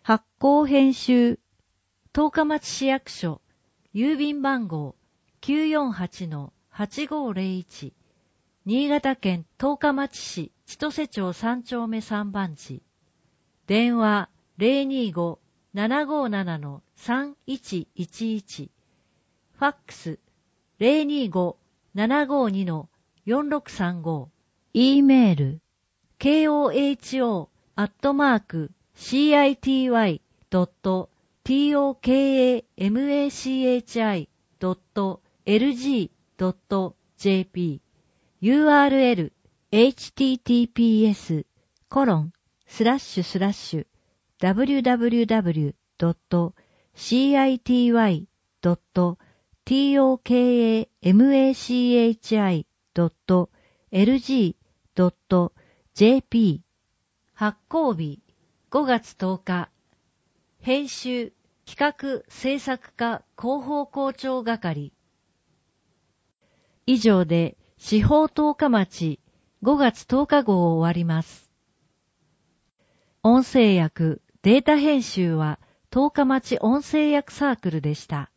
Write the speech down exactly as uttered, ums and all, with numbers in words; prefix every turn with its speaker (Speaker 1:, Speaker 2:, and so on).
Speaker 1: 発行編集、十日町市役所、郵便番号 きゅうよんはちのはちごーぜろいち、新潟県十日町市千歳町さん丁目さん番地。電話 ゼロにーごーななごーななのさんいちいちいち。ファックス ゼロにーごーななごーにのよんろくさんご。E メール ケーオーエイチオー アットマーク シーアイティーワイ ドット トクマチ ドット エルジー ドット ジェーピー ユーアールエル エイチティーティーピーエス コロンスラッシュスラッシュ ダブリューダブリューダブリュー ドット シーアイティーワイ ドット トクマチ ドット エルジー ドット ジェーピー。 発行日ごがつとおか。編集企画制作課広報校長係。以上で司法十日町ごがつとおか号を終わります。音声訳データ編集は十日町音声訳サークルでした。